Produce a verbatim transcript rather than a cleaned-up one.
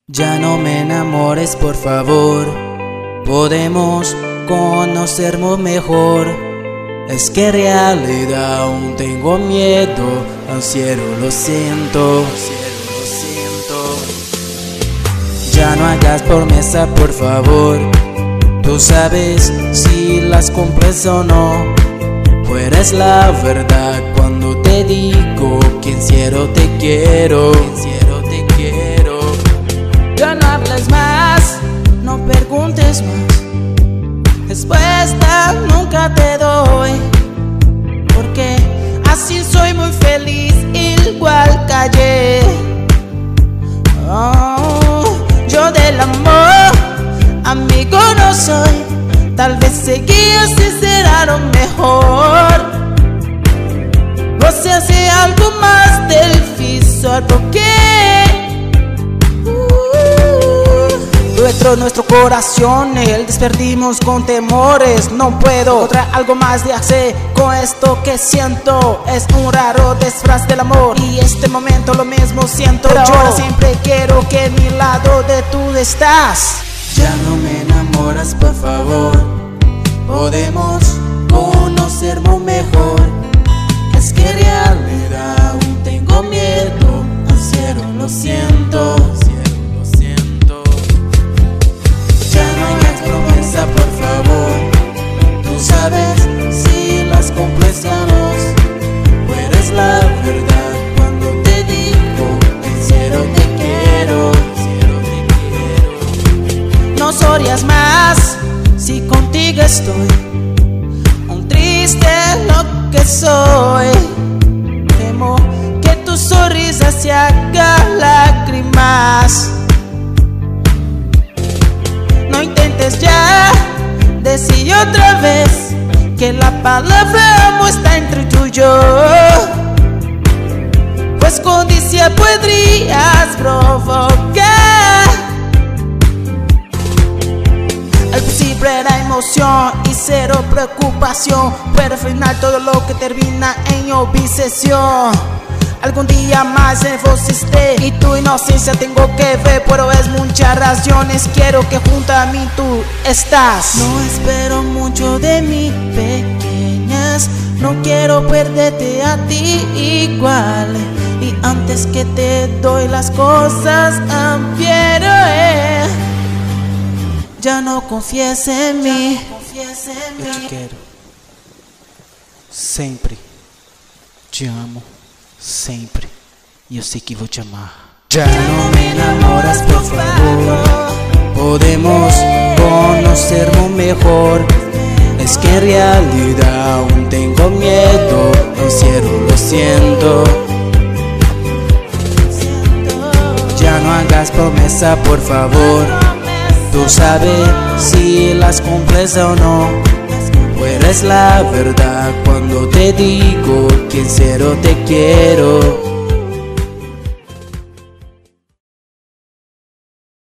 Ya no me enamores, por favor. Podemos conocernos mejor. Es que en realidad aún tengo miedo. Al cielo lo siento, al cielo lo siento. Ya no hagas promesa, por favor. Tú sabes si las cumples o no. Pues eres la verdad cuando te digo que en serio te quiero, que en serio te quiero. Ya no hables más, no preguntes más. Respuesta nunca te doy, porque así soy muy feliz, igual que ayer. Oh, yo del amor, amigo no soy. Tal vez seguir así será lo mejor. No se hace algo más del difícil porque Nuestro, nuestro corazón, el desperdimos con temores. No puedo encontrar algo más de hacer con esto que siento. Es un raro disfraz del amor y este momento lo mismo siento. Pero yo ahora siempre quiero que en mi lado de tú estás. Ya no me enamoras, por favor. Podemos conocernos mejor. Es que en realidad aún tengo miedo. Al cielo lo siento. Por favor, tú sabes si las complacemos. Eres la verdad cuando te digo en serio te quiero, en serio te quiero. No sonrías más si contigo estoy. Un triste lo que soy. Temo que tu sonrisa se haga lágrimas. No intentes ya decir otra vez que la palabra amo está entre tú y yo, pues con dicha podrías provocar. Al principio era emoción y cero preocupación, pero al final todo lo que termina en obsesión. Algún día más en vos esté y tu inocencia tengo que ver, pero es muchas razones. Quiero que junto a mí tú estás. No espero mucho de mí, pequeñas. No quiero perderte a ti igual. Y antes que te doy las cosas, quiero eh, ya no confíes en mí. Eu te quero sempre. Te amo sempre, e eu sei que vou te amar. Ya no me enamoras, por favor. Podemos conocernos mejor. Es que en realidad aún tengo miedo. En serio lo siento. Ya no hagas promesa, por favor. Tú sabes si las cumples o no. Pues eres la verdad cuando te digo que en serio te quiero.